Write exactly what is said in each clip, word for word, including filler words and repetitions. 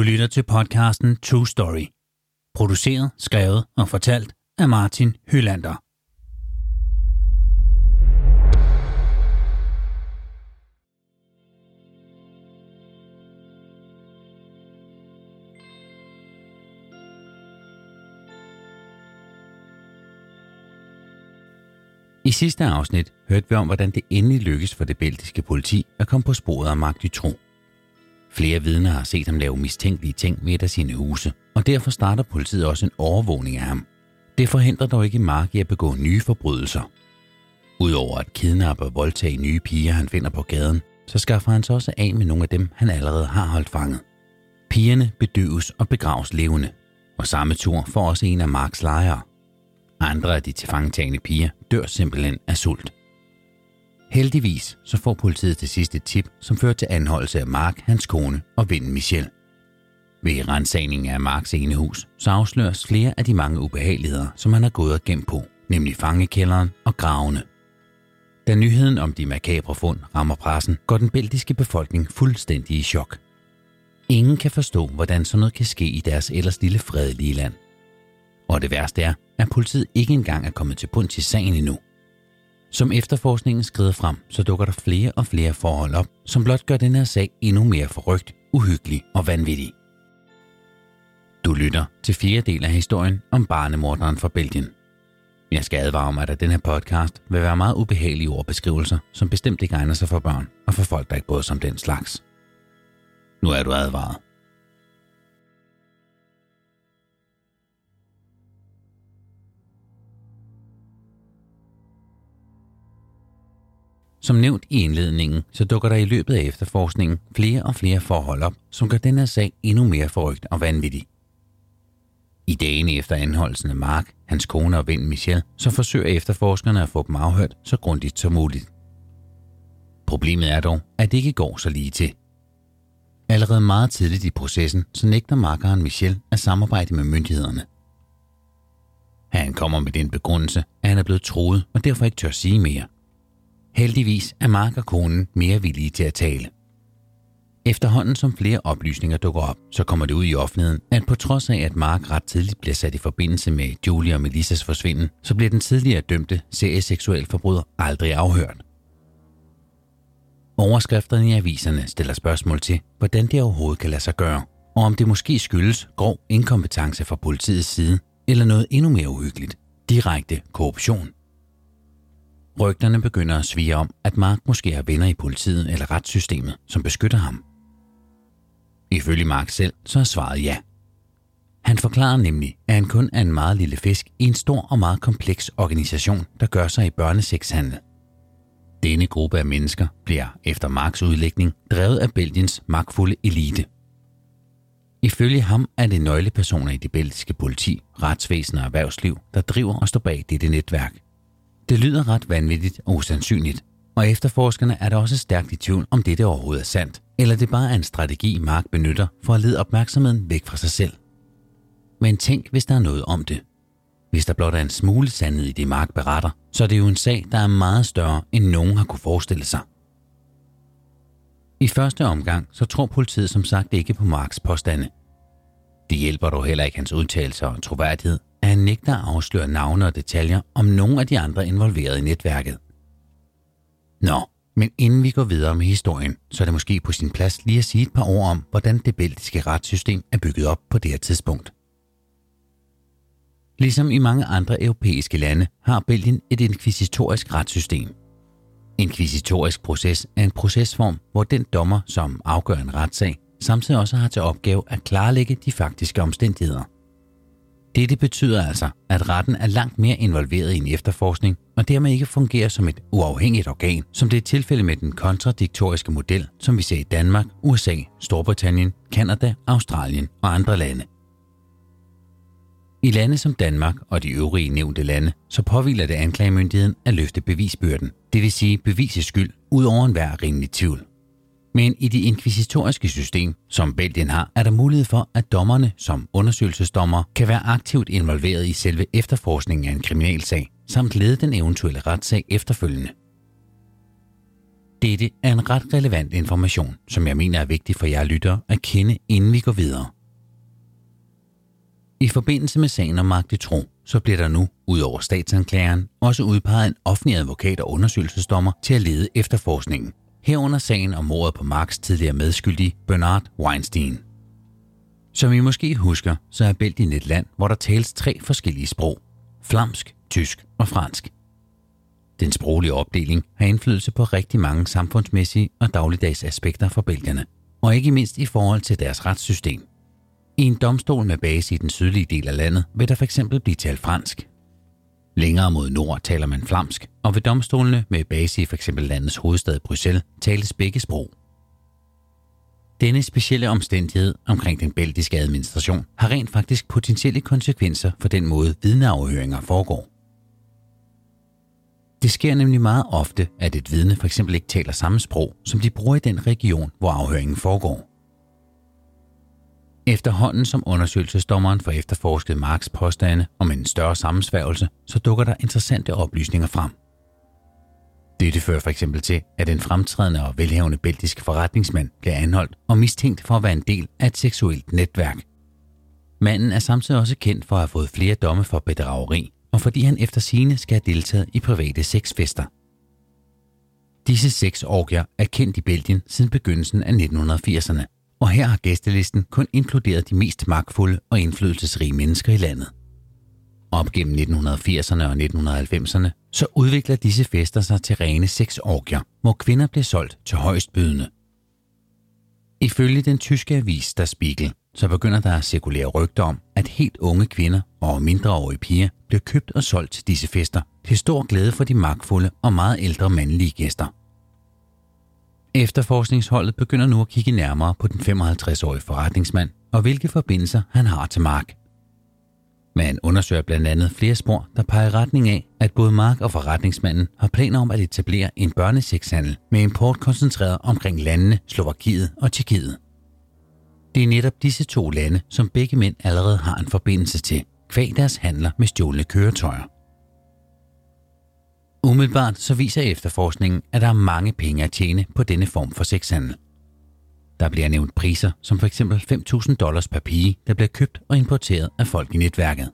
lytter til podcasten True Story. Produceret, skrevet og fortalt af Martin Hylander. I sidste afsnit hørte vi om, hvordan det endelig lykkes for det belgiske politi at komme på sporet af Marc Dutroux. Flere vidner har set ham lave mistænkelige ting ved et af sine huse, og derfor starter politiet også en overvågning af ham. Det forhindrer dog ikke Marc i at begå nye forbrydelser. Udover at kidnappe og voldtage nye piger, han finder på gaden, så skaffer han sig også af med nogle af dem, han allerede har holdt fanget. Pigerne bedøves og begraves levende, og samme tur får også en af Marcs lejere. Andre af de tilfangetagne piger dør simpelthen af sult. Heldigvis så får politiet til sidst et tip, som fører til anholdelse af Marc, hans kone og vennen Michel. Ved ransagningen af Marcs ene hus, så afsløres flere af de mange ubehageligheder, som han har gået og gemt på, nemlig fangekælderen og gravene. Da nyheden om de makabre fund rammer pressen, går den belgiske befolkning fuldstændig i chok. Ingen kan forstå, hvordan sådan noget kan ske i deres ellers lille fredelige land. Og det værste er, at politiet ikke engang er kommet til bunds i sagen endnu. Som efterforskningen skrider frem, så dukker der flere og flere forhold op, som blot gør den her sag endnu mere forrygt, uhyggelig og vanvittig. Du lytter til fjerde del af historien om barnemorderen fra Belgien. Jeg skal advare om, at den her podcast vil være meget ubehagelige ordbeskrivelser, som bestemt ikke egner sig for børn og for folk, der ikke bryder sig om den slags. Nu er du advaret. Som nævnt i indledningen, så dukker der i løbet af efterforskningen flere og flere forhold op, som gør denne sag endnu mere forrygt og vanvittig. I dagene efter anholdelsen af Marc, hans kone og ven Michel, så forsøger efterforskerne at få dem afhørt så grundigt som muligt. Problemet er dog, at det ikke går så lige til. Allerede meget tidligt i processen, så nægter makkeren Michel at samarbejde med myndighederne. Han kommer med den begrundelse, at han er blevet truet og derfor ikke tør sige mere. Heldigvis er Marc og konen mere villige til at tale. Efterhånden som flere oplysninger dukker op, så kommer det ud i offentligheden, at på trods af at Marc ret tidligt bliver sat i forbindelse med Julie og Melissas forsvinden, så bliver den tidligere dømte serieseksuel forbryder aldrig afhørt. Overskrifterne i aviserne stiller spørgsmål til, hvordan det overhovedet kan lade sig gøre, og om det måske skyldes grov inkompetence fra politiets side, eller noget endnu mere uhyggeligt, direkte korruption. Rygterne begynder at svie om, at Marc måske har venner i politiet eller retssystemet, som beskytter ham. Ifølge Marc selv, så er svaret ja. Han forklarer nemlig, at han kun er en meget lille fisk i en stor og meget kompleks organisation, der gør sig i børnesexhandel. Denne gruppe af mennesker bliver, efter Marcs udlægning, drevet af Belgiens magtfulde elite. Ifølge ham er det nøglepersoner i det belgiske politi, retsvæsen og erhvervsliv, der driver og står bag dette netværk. Det lyder ret vanvittigt og usandsynligt, og efterforskerne er der også stærkt i tvivl, om dette overhovedet er sandt, eller det bare er en strategi, Marc benytter for at lede opmærksomheden væk fra sig selv. Men tænk, hvis der er noget om det. Hvis der blot er en smule sandhed i det, Marc beretter, så er det jo en sag, der er meget større, end nogen har kunne forestille sig. I første omgang, så tror politiet som sagt ikke på Marcs påstande. Det hjælper dog heller ikke hans udtalelser og troværdighed, at han nægter at afsløre navne og detaljer om nogle af de andre involverede i netværket. Nå, men inden vi går videre med historien, så er det måske på sin plads lige at sige et par ord om, hvordan det belgiske retssystem er bygget op på det her tidspunkt. Ligesom i mange andre europæiske lande har Belgien et inkvisitorisk retssystem. Inkvisitorisk proces er en procesform, hvor den dommer, som afgør en retssag, samtidig også har til opgave at klarlægge de faktiske omstændigheder. Dette betyder altså, at retten er langt mere involveret i en efterforskning, og dermed ikke fungerer som et uafhængigt organ, som det er tilfældet med den kontradiktoriske model, som vi ser i Danmark, U S A, Storbritannien, Canada, Australien og andre lande. I lande som Danmark og de øvrige nævnte lande, så påhviler det anklagemyndigheden at løfte bevisbyrden, det vil sige bevise skyld, ud over enhver rimelig tvivl. Men i det inkvisitoriske system, som Belgien har, er der mulighed for, at dommerne som undersøgelsesdommer kan være aktivt involveret i selve efterforskningen af en kriminalsag, samt lede den eventuelle retssag efterfølgende. Dette er en ret relevant information, som jeg mener er vigtig for jer lyttere at kende, inden vi går videre. I forbindelse med sagen om Marc Dutroux, så bliver der nu, ud over statsanklageren, også udpeget en offentlig advokat og undersøgelsesdommer til at lede efterforskningen, herunder sagen om mordet på Marcs tidligere medskyldige Bernard Weinstein. Som I måske husker, så er Belgien et land, hvor der tales tre forskellige sprog: flamsk, tysk og fransk. Den sproglige opdeling har indflydelse på rigtig mange samfundsmæssige og dagligdags aspekter for belgierne, og ikke mindst i forhold til deres retssystem. I en domstol med base i den sydlige del af landet vil der fx blive talt fransk. Længere mod nord taler man flamsk, og ved domstolene med base i fx landets hovedstad Bruxelles tales begge sprog. Denne specielle omstændighed omkring den belgiske administration har rent faktisk potentielle konsekvenser for den måde vidneafhøringer foregår. Det sker nemlig meget ofte, at et vidne f.eks. ikke taler samme sprog, som de bruger i den region, hvor afhøringen foregår. Efterhånden som undersøgelsesdommeren får efterforsket Marcs påstande om en større sammensværgelse, så dukker der interessante oplysninger frem. Dette fører f.eks. til, at en fremtrædende og velhavende belgisk forretningsmand bliver anholdt og mistænkt for at være en del af et seksuelt netværk. Manden er samtidig også kendt for at have fået flere domme for bedrageri, og fordi han efter sigende skal have deltaget i private sexfester. Disse sexorgier er kendt i Belgien siden begyndelsen af nitten firserne, og her har gæstelisten kun inkluderet de mest magtfulde og indflydelsesrige mennesker i landet. Op gennem nitten firserne og nitten halvfemserne så udvikler disse fester sig til rene sexorgier, hvor kvinder bliver solgt til højstbydende. Ifølge den tyske avis Der Spiegel, så begynder der at cirkulere rygter om, at helt unge kvinder og mindreårige piger bliver købt og solgt til disse fester, til stor glæde for de magtfulde og meget ældre mandlige gæster. Efterforskningsholdet begynder nu at kigge nærmere på den femoghalvtreds-årige forretningsmand og hvilke forbindelser han har til Marc. Man undersøger blandt andet flere spor, der peger i retning af, at både Marc og forretningsmanden har planer om at etablere en børnesexhandel med import koncentreret omkring landene Slovakiet og Tjekkiet. Det er netop disse to lande, som begge mænd allerede har en forbindelse til, kvad deres handler med stjålne køretøjer. Umiddelbart så viser efterforskningen, at der er mange penge at tjene på denne form for sexhandel. Der bliver nævnt priser som f.eks. fem tusind dollars per pige, der bliver købt og importeret af folk i netværket.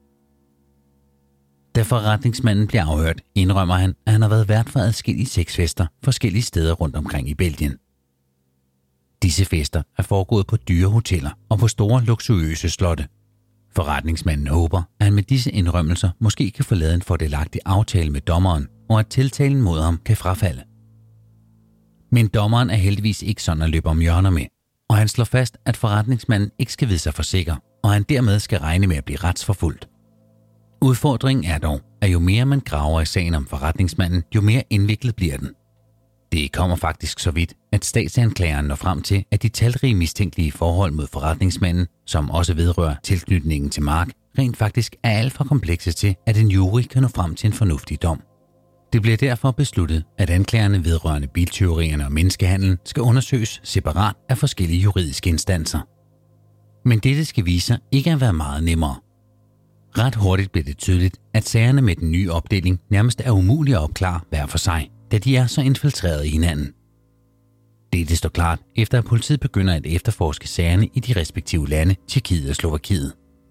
Da forretningsmanden bliver afhørt, indrømmer han, at han har været vært for adskillige sexfester forskellige steder rundt omkring i Belgien. Disse fester er foregået på dyre hoteller og på store luksuriøse slotte. Forretningsmanden håber, at han med disse indrømmelser måske kan få lavet en fordelagtig aftale med dommeren, og at tiltalen mod ham kan frafalde. Men dommeren er heldigvis ikke sådan at løbe om hjørner med, og han slår fast, at forretningsmanden ikke skal vide sig for sikker, og han dermed skal regne med at blive retsforfulgt. Udfordringen er dog, at jo mere man graver i sagen om forretningsmanden, jo mere indviklet bliver den. Det kommer faktisk så vidt, at statsanklageren når frem til, at de talrige mistænkelige forhold mod forretningsmanden, som også vedrører tilknytningen til Marc, rent faktisk er alt for komplekse til, at en jury kan nå frem til en fornuftig dom. Det bliver derfor besluttet, at anklagerne vedrørende biltyverierne og menneskehandlen skal undersøges separat af forskellige juridiske instanser. Men dette skal vise sig ikke at være meget nemmere. Ret hurtigt bliver det tydeligt, at sagerne med den nye opdeling nærmest er umulige at opklare hver for sig, da de er så infiltreret i hinanden. Dette står klart, efter at politiet begynder at efterforske sagerne i de respektive lande, Tjekkiet og Slovakiet.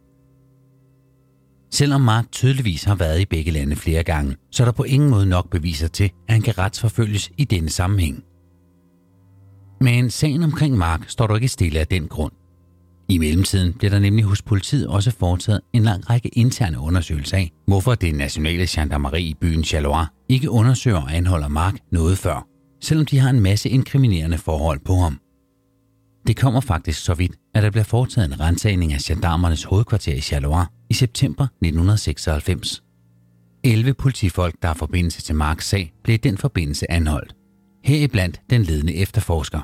Selvom Marc tydeligvis har været i begge lande flere gange, så er der på ingen måde nok beviser til, at han kan retsforfølges i denne sammenhæng. Men sagen omkring Marc står dog ikke stille af den grund. I mellemtiden bliver der nemlig hos politiet også foretaget en lang række interne undersøgelser af, hvorfor det nationale gendarmeri i byen Charleroi ikke undersøger og anholder Marc noget før, selvom de har en masse inkriminerende forhold på ham. Det kommer faktisk så vidt, at der bliver foretaget en ransagning af gendarmernes hovedkvarter i Charleroi i september nitten seksoghalvfems. elleve politifolk, der har forbindelse til Marcs sag, blev i den forbindelse anholdt. Heriblandt den ledende efterforsker.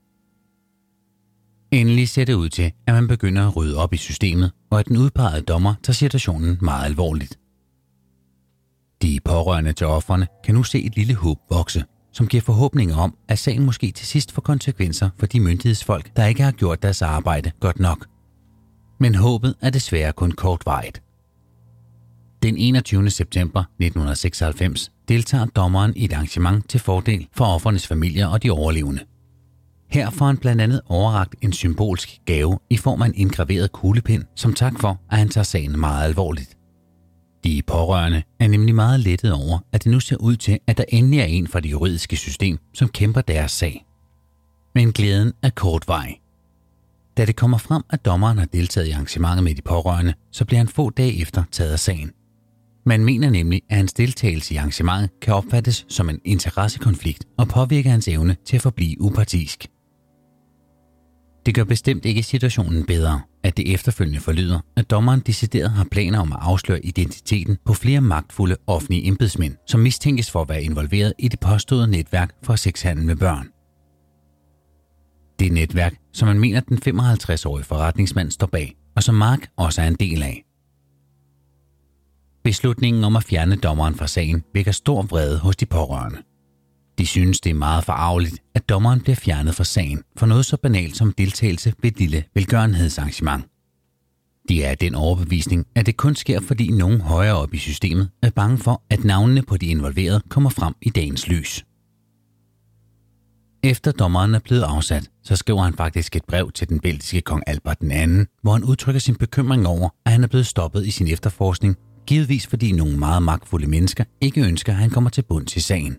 Endelig ser det ud til, at man begynder at rydde op i systemet, og at den udpegede dommer tager situationen meget alvorligt. De pårørende til ofrene kan nu se et lille håb vokse, som giver forhåbninger om, at sagen måske til sidst får konsekvenser for de myndighedsfolk, der ikke har gjort deres arbejde godt nok. Men håbet er desværre kun kortvarigt. Den enogtyvende september nitten seksoghalvfems deltager dommeren i et arrangement til fordel for ofrenes familier og de overlevende. Her får han blandt andet overrakt en symbolsk gave i form af en indgraveret kuglepind, som tak for, at han tager sagen meget alvorligt. De pårørende er nemlig meget lettet over, at det nu ser ud til, at der endelig er en fra det juridiske system, som kæmper deres sag. Men glæden er kortvarig. Da det kommer frem, at dommeren har deltaget i arrangementet med de pårørende, så bliver han få dage efter taget af sagen. Man mener nemlig, at hans deltagelse i arrangementet kan opfattes som en interessekonflikt og påvirke hans evne til at forblive upartisk. Det gør bestemt ikke situationen bedre, at det efterfølgende forlyder, at dommeren decideret har planer om at afsløre identiteten på flere magtfulde offentlige embedsmænd, som mistænkes for at være involveret i det påståede netværk for sexhandel med børn. Det er et netværk, som man mener, den femoghalvtreds-årige forretningsmand står bag, og som Mark også er en del af. Beslutningen om at fjerne dommeren fra sagen vækker stor vrede hos de pårørende. De synes, det er meget forarveligt, at dommeren bliver fjernet fra sagen for noget så banalt som deltagelse ved et lille velgørenhedsarrangement. De er af den overbevisning, at det kun sker, fordi nogen højere op i systemet er bange for, at navnene på de involverede kommer frem i dagens lys. Efter dommeren er blevet afsat, så skriver han faktisk et brev til den belgiske kong Albert den anden, hvor han udtrykker sin bekymring over, at han er blevet stoppet i sin efterforskning, givetvis fordi nogle meget magtfulde mennesker ikke ønsker, at han kommer til bunds i sagen.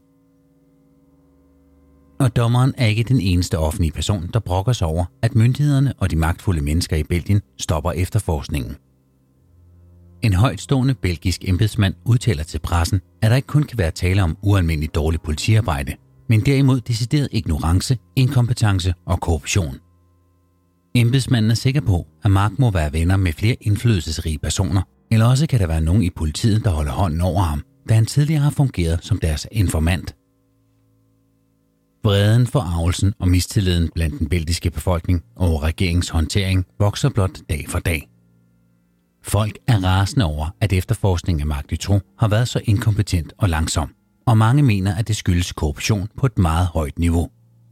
Og dommeren er ikke den eneste offentlige person, der brokker sig over, at myndighederne og de magtfulde mennesker i Belgien stopper efterforskningen. En højtstående belgisk embedsmand udtaler til pressen, at der ikke kun kan være tale om ualmindeligt dårligt politiarbejde, men derimod decideret ignorance, inkompetence og korruption. Embedsmanden er sikker på, at Mark må være venner med flere indflydelsesrige personer, eller også kan der være nogen i politiet, der holder hånden over ham, da han tidligere har fungeret som deres informant. Vreden, forargelsen og mistilliden blandt den belgiske befolkning over regeringens håndtering vokser blot dag for dag. Folk er rasende over, at efterforskningen af Marc Dutroux har været så inkompetent og langsom, og mange mener, at det skyldes korruption på et meget højt niveau.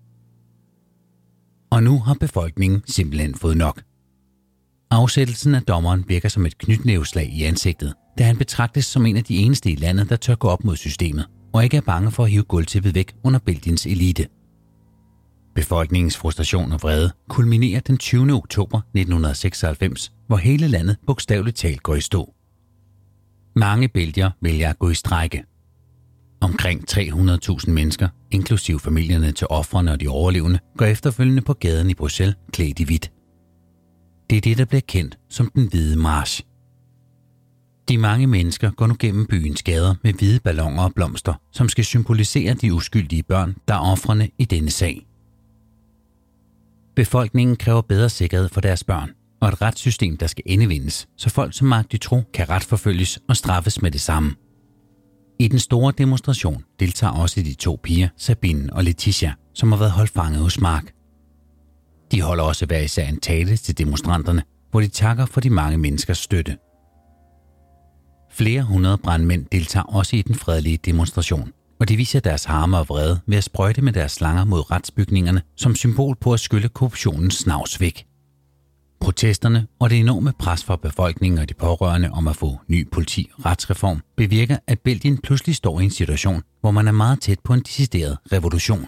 Og nu har befolkningen simpelthen fået nok. Afsættelsen af dommeren virker som et knytnæveslag i ansigtet, da han betragtes som en af de eneste i landet, der tør gå op mod systemet, og ikke er bange for at hive gulvtæppet væk under Belgiens elite. Befolkningens frustration og vrede kulminerer den tyvende oktober nitten seksoghalvfems, hvor hele landet bogstaveligt talt går i stå. Mange belgiere vælger at gå i strejke. Omkring tre hundrede tusind mennesker, inklusive familierne til ofrene og de overlevende, går efterfølgende på gaden i Bruxelles klædt i hvidt. Det er det, der bliver kendt som den hvide march. De mange mennesker går nu gennem byens gader med hvide balloner og blomster, som skal symbolisere de uskyldige børn, der er ofrene i denne sag. Befolkningen kræver bedre sikkerhed for deres børn, og et retssystem, der skal endevindes, så folk som Marc Dutroux kan retsforfølges og straffes med det samme. I den store demonstration deltager også de to piger, Sabine og Letitia, som har været holdt fanget hos Mark. De holder også hver især en tale til demonstranterne, hvor de takker for de mange menneskers støtte. Flere hundrede brandmænd deltager også i den fredelige demonstration, og de viser deres harme og vrede ved at sprøjte med deres slanger mod retsbygningerne som symbol på at skylle korruptionens snavs væk. Protesterne og det enorme pres fra befolkningen og de pårørende om at få ny politi-retsreform bevirker, at Belgien pludselig står i en situation, hvor man er meget tæt på en decideret revolution.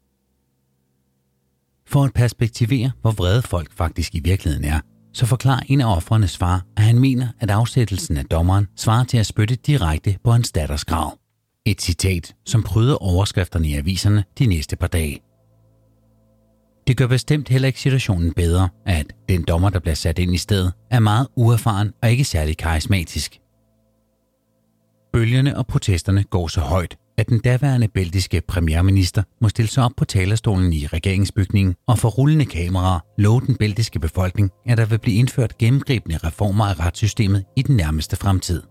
For at perspektivere, hvor vrede folk faktisk i virkeligheden er, så forklarer en af ofrenes far, at han mener, at afsættelsen af dommeren svarer til at spytte direkte på hans datters grav. Et citat, som pryder overskrifterne i aviserne de næste par dage. Det gør bestemt heller ikke situationen bedre, at den dommer, der bliver sat ind i stedet, er meget uerfaren og ikke særlig karismatisk. Bølgerne og protesterne går så højt, at den daværende belgiske premierminister må stille sig op på talerstolen i regeringsbygningen og for rullende kameraer love den belgiske befolkning, at der vil blive indført gennemgribende reformer af retssystemet i den nærmeste fremtid.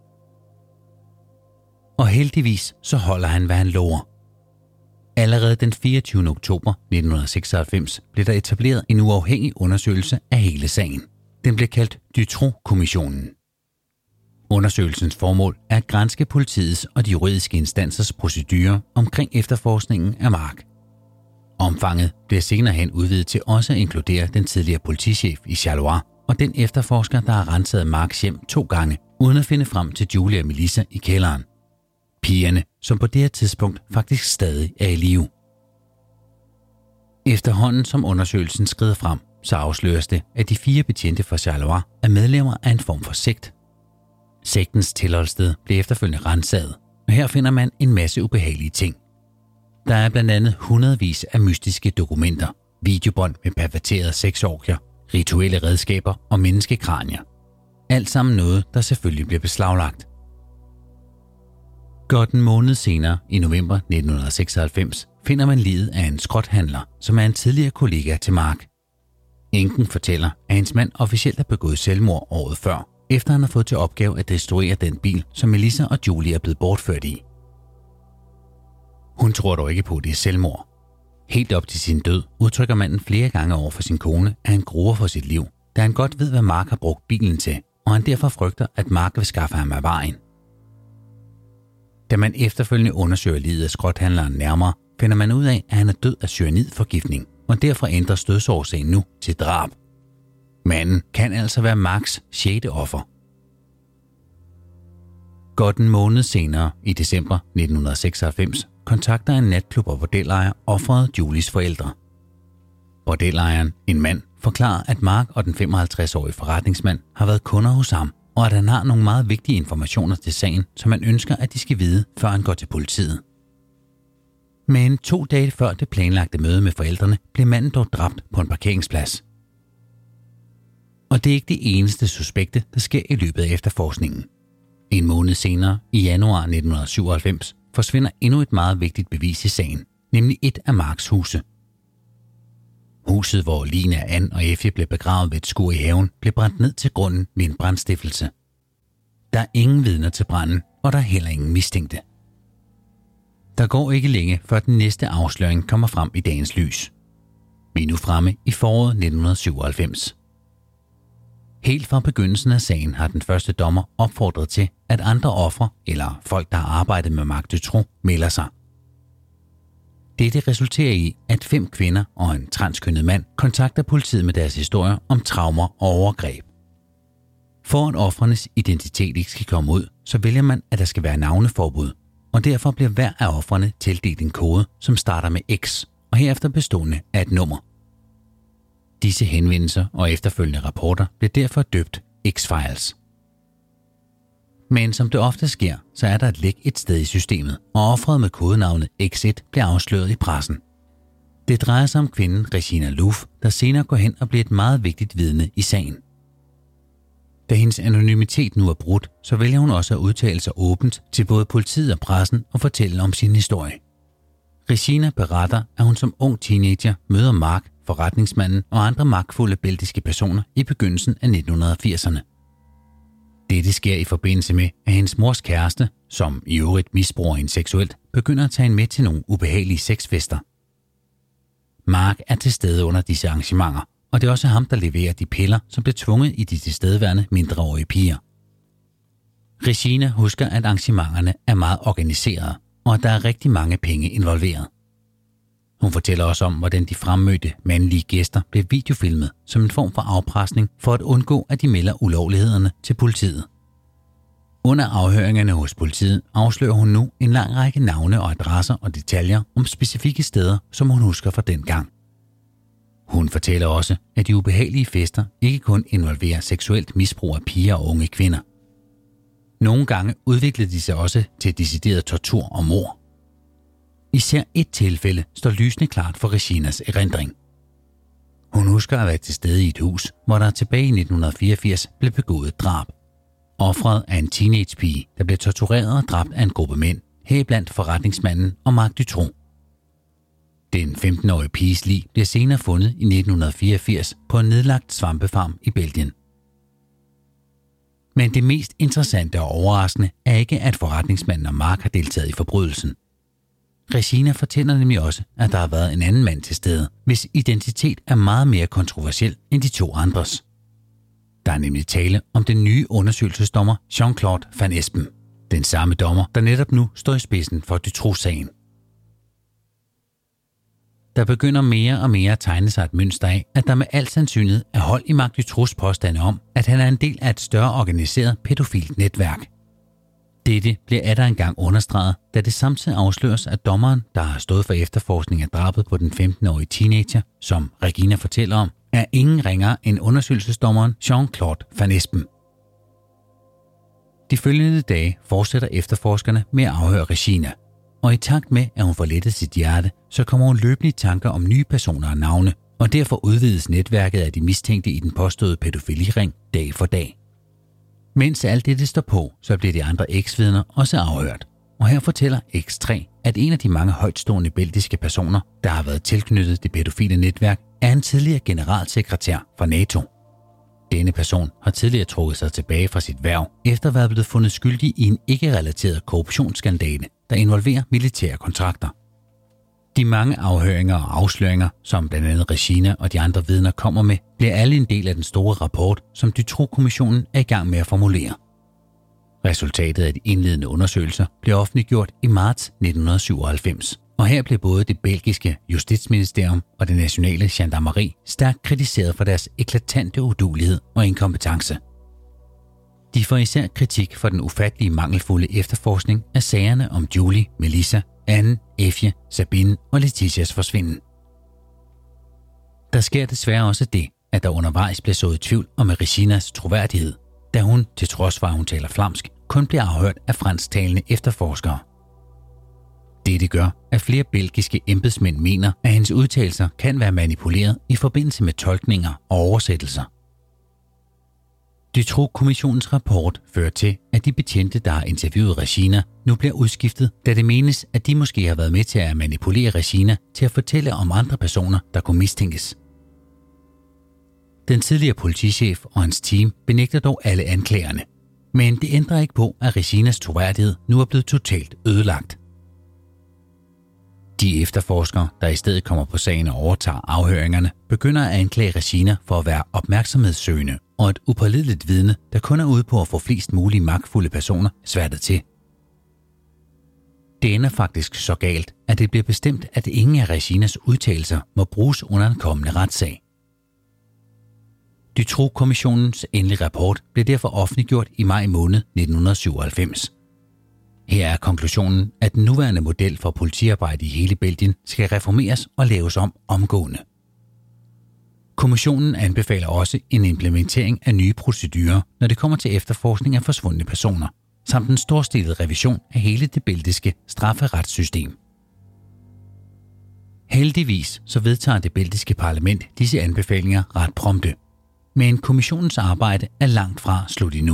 Og heldigvis så holder han, hvad han lover. Allerede den fireogtyvende oktober nitten seksoghalvfems blev der etableret en uafhængig undersøgelse af hele sagen. Den blev kaldt Dutroux-kommissionen. Undersøgelsens formål er at granske politiets og de juridiske instansers procedurer omkring efterforskningen af Mark. Omfanget bliver senere hen udvidet til også at inkludere den tidligere politichef i Charleroi og den efterforsker, der har renset Marks hjem to gange uden at finde frem til Julie og Melissa i kælderen. Pigerne, som på det her tidspunkt faktisk stadig er i live. Efterhånden som undersøgelsen skrider frem, så afsløres det, at de fire betjente fra Charleroi er medlemmer af en form for sekt. Sektens tilholdssted bliver efterfølgende renset, og her finder man en masse ubehagelige ting. Der er blandt andet hundredvis af mystiske dokumenter, videobånd med perverterede sexorgier, rituelle redskaber og menneskekranier. Alt sammen noget, der selvfølgelig bliver beslaglagt. Godt en måned senere, i november nitten seksoghalvfems, finder man liget af en skrothandler, som er en tidligere kollega til Mark. Enken fortæller, at hendes mand officielt har begået selvmord året før, efter han har fået til opgave at destruere den bil, som Melissa og Julie er blevet bortført i. Hun tror dog ikke på, at det er selvmord. Helt op til sin død udtrykker manden flere gange over for sin kone, at han gruer for sit liv, da han godt ved, hvad Mark har brugt bilen til, og han derfor frygter, at Mark vil skaffe ham af vejen. Da man efterfølgende undersøger liget af skrothandleren nærmere, finder man ud af, at han er død af cyanidforgiftning, og derfor ændres dødsårsagen nu til drab. Manden kan altså være Marks sjette offer. Godt en måned senere, i december nitten seksoghalvfems, kontakter en natklub og bordellejer offeret Julies forældre. Bordelejeren, en mand, forklarer, at Mark og den femoghalvtreds-årige forretningsmand har været kunder hos ham, og at han har nogle meget vigtige informationer til sagen, som han ønsker, at de skal vide, før han går til politiet. Men to dage før det planlagte møde med forældrene, blev manden dog dræbt på en parkeringsplads. Og det er ikke det eneste suspekte, der sker i løbet af efterforskningen. En måned senere, i januar nitten syvoghalvfems, forsvinder endnu et meget vigtigt bevis i sagen, nemlig et af Marks huse. Huset, hvor Lina, Ann og Effie blev begravet ved et skur i haven, blev brændt ned til grunden ved en brandstiftelse. Der er ingen vidner til branden, og der er heller ingen mistænkte. Der går ikke længe, før den næste afsløring kommer frem i dagens lys. Vi er nu fremme i foråret nitten syvoghalvfems. Helt fra begyndelsen af sagen har den første dommer opfordret til, at andre ofre eller folk, der har arbejdet med Marc Dutroux, melder sig. Dette resulterer i, at fem kvinder og en transkønnet mand kontakter politiet med deres historier om traumer og overgreb. For at ofrenes identitet ikke skal komme ud, så vælger man, at der skal være navneforbud, og derfor bliver hver af ofrene tildelt en kode, som starter med X, og herefter bestående af et nummer. Disse henvendelser og efterfølgende rapporter bliver derfor døbt X-Files. Men som det ofte sker, så er der et læk et sted i systemet, og offeret med kodenavnet X et bliver afsløret i pressen. Det drejer sig om kvinden Regina Louf, der senere går hen og bliver et meget vigtigt vidne i sagen. Da hendes anonymitet nu er brudt, så vælger hun også at udtale sig åbent til både politiet og pressen og fortælle om sin historie. Regina beretter, at hun som ung teenager møder Mark, forretningsmanden og andre magtfulde belgiske personer i begyndelsen af nitten firserne. Dette sker i forbindelse med, at hendes mors kæreste, som i øvrigt misbruger hende seksuelt, begynder at tage hende med til nogle ubehagelige sexfester. Mark er til stede under disse arrangementer, og det er også ham, der leverer de piller, som blev tvunget i de tilstedeværende mindreårige piger. Regina husker, at arrangementerne er meget organiserede, og at der er rigtig mange penge involveret. Hun fortæller også om, hvordan de fremmødte mandlige gæster blev videofilmet som en form for afpresning for at undgå, at de melder ulovlighederne til politiet. Under afhøringerne hos politiet afslører hun nu en lang række navne og adresser og detaljer om specifikke steder, som hun husker fra den gang. Hun fortæller også, at de ubehagelige fester ikke kun involverer seksuelt misbrug af piger og unge kvinder. Nogle gange udviklede de sig også til decideret tortur og mord. Især et tilfælde står lysende klart for Reginas erindring. Hun husker at være til stede i et hus, hvor der tilbage i nitten fireogfirs blev begået drab. Offeret er en teenagepige, der blev tortureret og dræbt af en gruppe mænd, heriblandt forretningsmanden og Marc Dutroux. Den femten-årige piges lig bliver senere fundet i nitten fireogfirs på en nedlagt svampefarm i Belgien. Men det mest interessante og overraskende er ikke, at forretningsmanden og Mark har deltaget i forbrydelsen. Regina fortæller nemlig også, at der har været en anden mand til stede, hvis identitet er meget mere kontroversiel end de to andres. Der er nemlig tale om den nye undersøgelsesdommer Jean-Claude Van Espen, den samme dommer, der netop nu står i spidsen for Dutroux-sagen. Der begynder mere og mere at tegne sig et mønster af, at der med al sandsynlighed er hold i Marc Dutroux påstande om, at han er en del af et større organiseret pædofilt netværk. Dette bliver atter engang understreget, da det samtidig afsløres, at dommeren, der har stået for efterforskning af drabet på den femten-årige teenager, som Regina fortæller om, er ingen ringere end undersøgelsesdommeren Jean-Claude Van Espen. De følgende dage fortsætter efterforskerne med at afhøre Regina, og i takt med, at hun får lettet sit hjerte, så kommer hun løbende i tanker om nye personer og navne, og derfor udvides netværket af de mistænkte i den påståede pædofiliring dag for dag. Mens alt dette står på, så bliver de andre eksvidner også afhørt, og her fortæller X tre, at en af de mange højtstående belgiske personer, der har været tilknyttet det pædofile netværk, er en tidligere generalsekretær for NATO. Denne person har tidligere trukket sig tilbage fra sit hverv, efter at være blevet fundet skyldig i en ikke-relateret korruptionsskandale, der involverer militære kontrakter. De mange afhøringer og afsløringer, som blandt andet Regina og de andre vidner kommer med, bliver alle en del af den store rapport, som Dutroux-kommissionen er i gang med at formulere. Resultatet af de indledende undersøgelser blev offentliggjort i marts nitten syvoghalvfems, og her blev både det belgiske justitsministerium og det nationale gendarmeri stærkt kritiseret for deres eklatante uduelighed og inkompetence. De får især kritik for den ufattelige mangelfulde efterforskning af sagerne om Julie, Melissa, Anne, Effie, Sabine og Letitias forsvinden. Der sker desværre også det, at der undervejs bliver sået tvivl om Reginas troværdighed, da hun, til trods for at hun taler flamsk, kun bliver afhørt af fransktalende efterforskere. Dette gør, at flere belgiske embedsmænd mener, at hendes udtalelser kan være manipuleret i forbindelse med tolkninger og oversættelser. Dutroux-kommissionens rapport fører til, at de betjente, der har interviewet Regina, nu bliver udskiftet, da det menes, at de måske har været med til at manipulere Regina til at fortælle om andre personer, der kunne mistænkes. Den tidligere politichef og hans team benægter dog alle anklagerne, men det ændrer ikke på, at Reginas troværdighed nu er blevet totalt ødelagt. De efterforskere, der i stedet kommer på sagen og overtager afhøringerne, begynder at anklage Regina for at være opmærksomhedssøgende og et upålideligt vidne, der kun er ude på at få flest mulige magtfulde personer sværtet til. Det ender faktisk så galt, at det bliver bestemt, at ingen af Reginas udtalelser må bruges under en kommende retssag. Dutroux-kommissionens endelige rapport blev derfor offentliggjort i maj måned nitten syvoghalvfems. Her er konklusionen, at den nuværende model for politiarbejde i hele Belgien skal reformeres og laves om omgående. Kommissionen anbefaler også en implementering af nye procedurer, når det kommer til efterforskning af forsvundne personer, samt en storstilet revision af hele det belgiske strafferetssystem. Heldigvis så vedtager det belgiske parlament disse anbefalinger ret prompte, men kommissionens arbejde er langt fra slut endnu.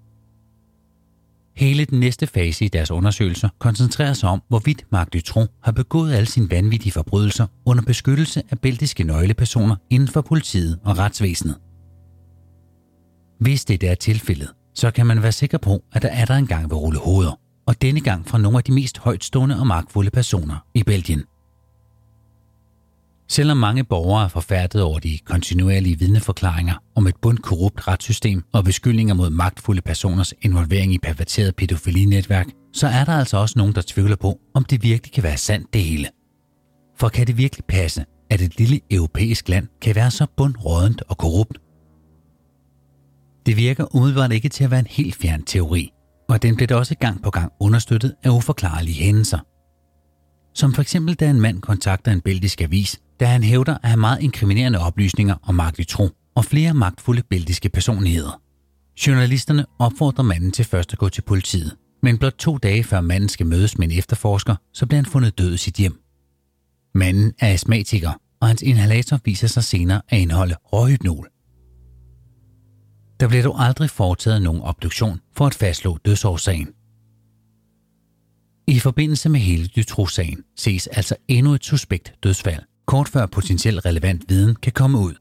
Hele den næste fase i deres undersøgelser koncentrerer sig om, hvorvidt Marc Dutroux har begået alle sine vanvittige forbrydelser under beskyttelse af belgiske nøglepersoner inden for politiet og retsvæsenet. Hvis det er tilfældet, så kan man være sikker på, at der er der engang vil rulle hoveder, og denne gang fra nogle af de mest højtstående og magtfulde personer i Belgien. Selvom mange borgere er forfærdet over de kontinuerlige vidneforklaringer om et bundkorrupt retssystem og beskyldninger mod magtfulde personers involvering i perverteret pædofilinetværk, så er der altså også nogen, der tvivler på, om det virkelig kan være sandt det hele. For kan det virkelig passe, at et lille europæisk land kan være så bundrådent og korrupt? Det virker umiddelbart ikke til at være en helt fjern teori, og den blev da også gang på gang understøttet af uforklarlige hændelser. Som for eksempel da en mand kontakter en belgisk avis, da han hævder at have meget inkriminerende oplysninger om Marc Dutroux og flere magtfulde belgiske personligheder. Journalisterne opfordrer manden til først at gå til politiet, men blot to dage før manden skal mødes med en efterforsker, så bliver han fundet død i sit hjem. Manden er astmatiker, og hans inhalator viser sig senere at indeholde råhypnol. Der bliver dog aldrig foretaget nogen obduktion for at fastslå dødsårsagen. I forbindelse med hele Dutroux-sagen ses altså endnu et suspekt dødsfald, kort før potentielt relevant viden kan komme ud.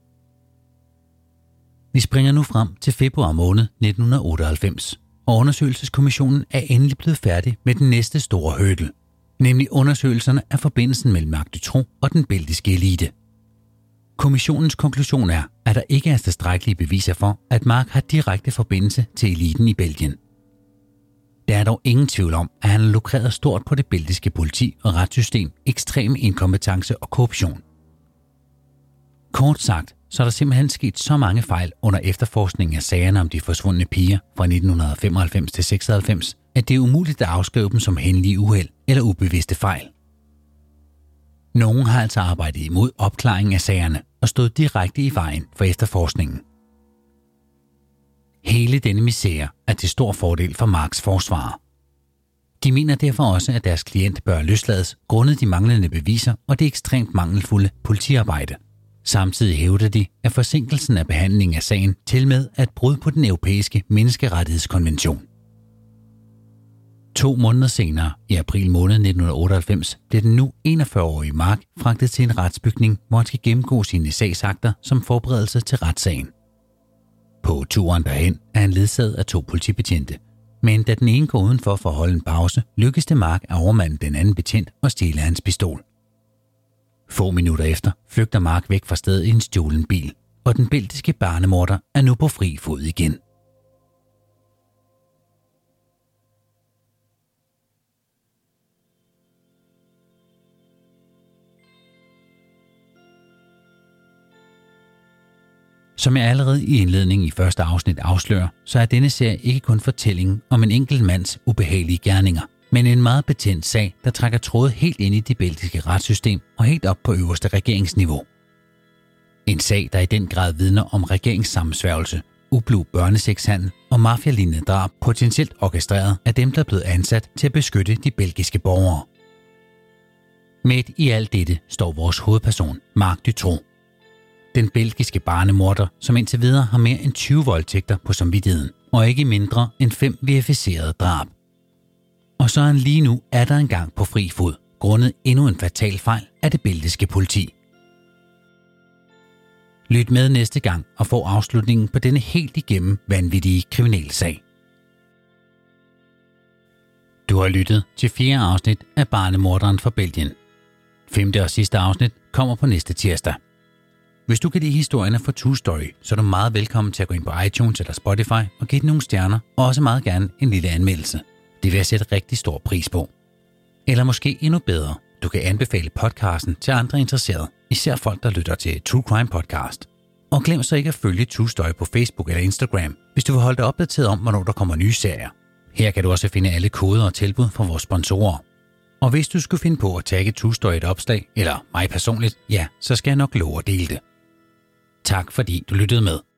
Vi springer nu frem til februar måned nitten otteoghalvfems, og undersøgelseskommissionen er endelig blevet færdig med den næste store hurdle, nemlig undersøgelserne af forbindelsen mellem Marc Dutroux og den belgiske elite. Kommissionens konklusion er, at der ikke er tilstrækkelige beviser for, at Marc har direkte forbindelse til eliten i Belgien. Der er dog ingen tvivl om, at han har lukreret stort på det belgiske politi og retssystem, ekstrem inkompetence og korruption. Kort sagt, så er der simpelthen sket så mange fejl under efterforskningen af sagerne om de forsvundne piger fra nitten femoghalvfems til seksoghalvfems, at det er umuligt at afskrive dem som hændelige uheld eller ubevidste fejl. Nogen har altså arbejdet imod opklaringen af sagerne og stået direkte i vejen for efterforskningen. Hele denne misære er til stor fordel for Marks forsvarere. De mener derfor også, at deres klient bør løslades grundet de manglende beviser og det ekstremt mangelfulde politiarbejde. Samtidig hævder de, at forsinkelsen af behandlingen af sagen tilmed er et brud på den europæiske menneskerettighedskonvention. To måneder senere, i april måned nitten otteoghalvfems, bliver den nu enogfyrre-årige Mark fragtet til en retsbygning, hvor han skal gennemgå sine sagsakter som forberedelse til retssagen. På turen derhen er han ledsaget af to politibetjente, men da den ene går udenfor for at holde en pause, lykkes det Mark at overmande den anden betjent og stjæle hans pistol. Få minutter efter flygter Mark væk fra stedet i en stjålen bil, og den belgiske barnemorder er nu på fri fod igen. Som jeg allerede i indledningen i første afsnit afslører, så er denne serie ikke kun fortællingen om en enkelt mands ubehagelige gerninger, men en meget betændt sag, der trækker tråde helt ind i det belgiske retssystem og helt op på øverste regeringsniveau. En sag, der i den grad vidner om regeringssammensværgelse, ublu børnesexhandel og mafialignende drab, potentielt orkestreret af dem, der er blevet ansat til at beskytte de belgiske borgere. Midt i alt dette står vores hovedperson, Marc Dutroux. Den belgiske barnemorder, som indtil videre har mere end tyve voldtægter på samvittigheden, og ikke mindre end fem verificerede drab. Og så er han lige nu er der engang på fri fod, grundet endnu en fatal fejl af det belgiske politi. Lyt med næste gang og få afslutningen på denne helt igennem vanvittige kriminalsag. Du har lyttet til fjerde afsnit af Barnemorderen fra Belgien. Femte og sidste afsnit kommer på næste tirsdag. Hvis du kan lide historierne fra True Story, så er du meget velkommen til at gå ind på iTunes eller Spotify og give den nogle stjerner, og også meget gerne en lille anmeldelse. Det vil jeg sætte rigtig stor pris på. Eller måske endnu bedre, du kan anbefale podcasten til andre interesserede, især folk, der lytter til True Crime Podcast. Og glem så ikke at følge True Story på Facebook eller Instagram, hvis du vil holde dig opdateret om, hvornår der kommer nye serier. Her kan du også finde alle koder og tilbud fra vores sponsorer. Og hvis du skulle finde på at tagge True Story et opslag, eller mig personligt, ja, så skal jeg nok love at dele det. Tak fordi du lyttede med.